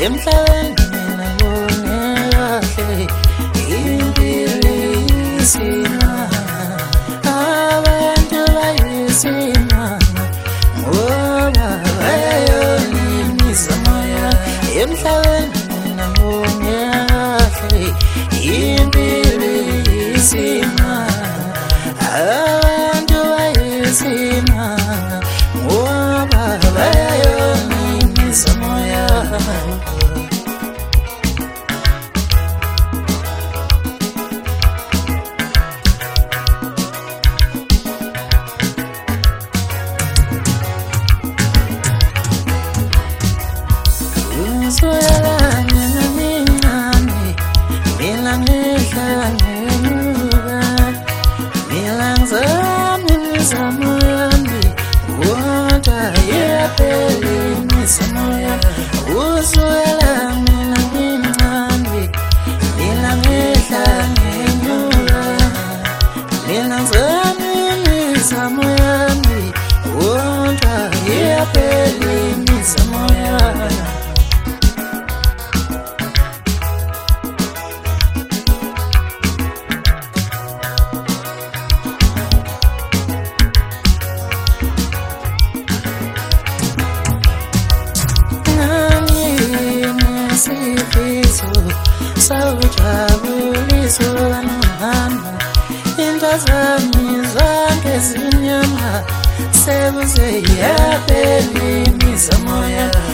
emhlabeni mina ngongelahle impilo isimanga abantu bayisimanga ngoba bayonimisa moya emhlabeni mina ngongelahle impilo isimanga abantu bayisimanga ngoba bayonimisa moya Suyalami namincane mina ngihlala ngenyuka mina ngizama imizamo yami kodwa iyaphela imizamo yami usuyalami namincane mina ngihlala ngenyuka mina ngizama imizamo yami kodwa iyaphela imizamo yami Sawujabulisa abantwana intazami zonke zinyama sebuze yaphela imizamo yami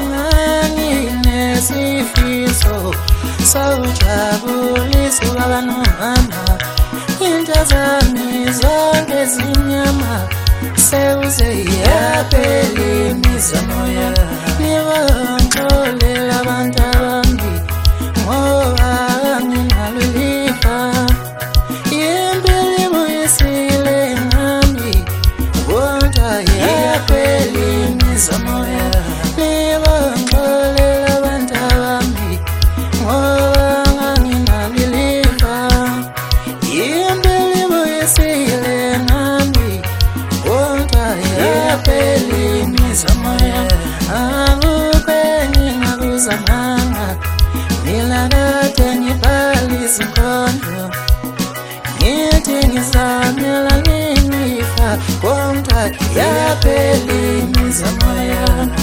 wanganginesifiso sawujabulisa abantwana intazami zonke zinyama sebuze yaphela imizamo yami nibangixolela abantu abambi ngoba nginalilifa impilo ibuyisile ngami kodwa yaphela imizamo yami nibangixolela abantu abambi ngoba nginalilifa impilo ibuyisile ngami kodwa yaphela imizamo yami akukho engingakuzamanga mina kade ngibhala izinkondlo ngithi ngizamela ngifa kodwa yaphela imizamo yami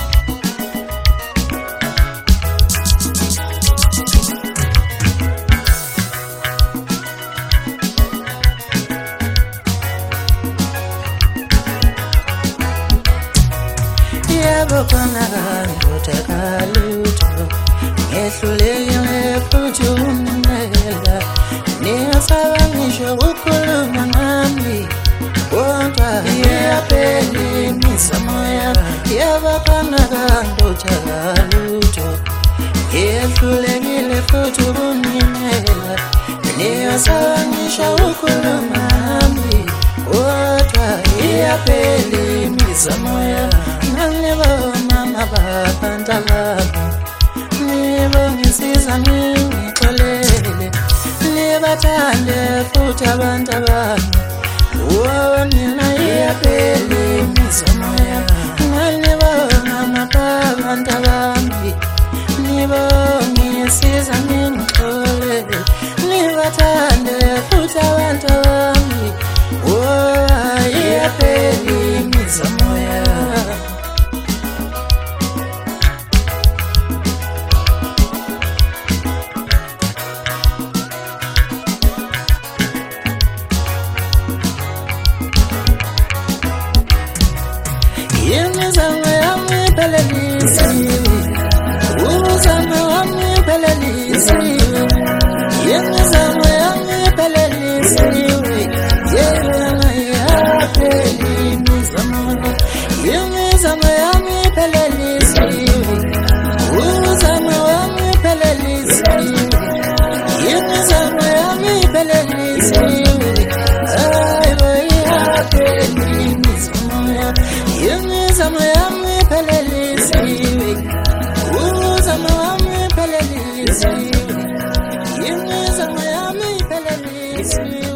yebo khona kandodakalutho ngehlulekile futhi umnela niyasaba ngisho ukukhuluma ngami kodwa iyaphela imizamo yami yebo khona kandodakalutho ngehlulekile futhi umnela niyasaba ngisho ukukhuluma ngami kodwa iyaphela imizamo yami nalibona abantu ababo nibongisiza ngixolele nibathande futhi abantu abami mina iyaphela imizamo yami nalibona abantu abami nibongisiza ngixolele nibathande futhi abantu abami iyaphela imizamo yami imizamo yami iphelelisiwe umuzamo wami iphelelisiwe imizamo yami iphelelisiwe yena yaphela imizamo yami iphelelisiwe umuzamo wami iphelelisiwe imizamo yami iphelelisiwe ayibo yaphela imizamo yami imizamo yami iphelelisiwe umuzamo wami iphelelisiwe imizamo yami iphelelisiwe